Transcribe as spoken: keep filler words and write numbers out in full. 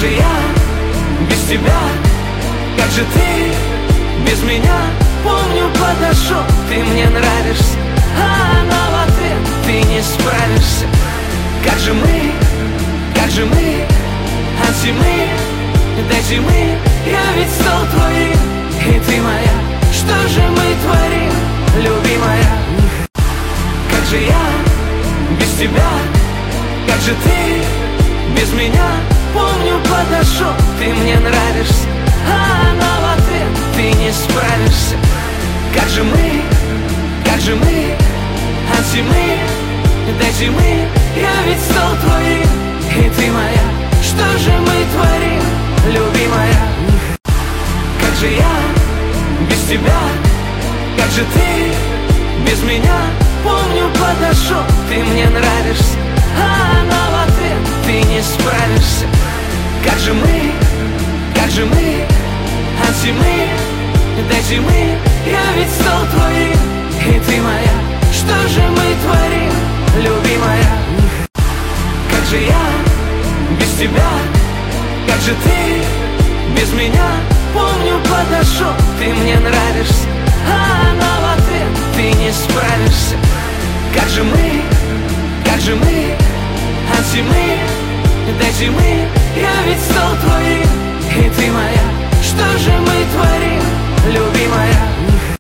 же я без тебя? Как же ты без меня? Помню, подошел, ты мне нравишься, а она в ответ: ты не справишься. Как же мы, как же мы от зимы до зимы? Я ведь стал твоим, и ты моя. Что же мы творим, любимая? Как же я без тебя? Как же ты без меня? Помню, подошел, ты мне нравишься, а она в ответ: ты не справишься. Как же мы, как же мы от зимы до зимы? Я ведь стал твоим, и ты моя. Что же мы творим, любимая? Как же я без тебя? Как же ты без меня? Помню, подошел, ты мне нравишься, а она в ответ: ты не справишься. Как же мы, как же мы от зимы до зимы? Я ведь стал твоим, и ты моя. Что же мы творим, любимая? Как же я без тебя? Как же ты без меня? Помню, подошел, ты мне нравишься, а она в ответ: ты не справишься. Как же мы, как же мы от зимы до зимы? Я ведь стал твоим, и ты моя. Что же мы творим, любимая?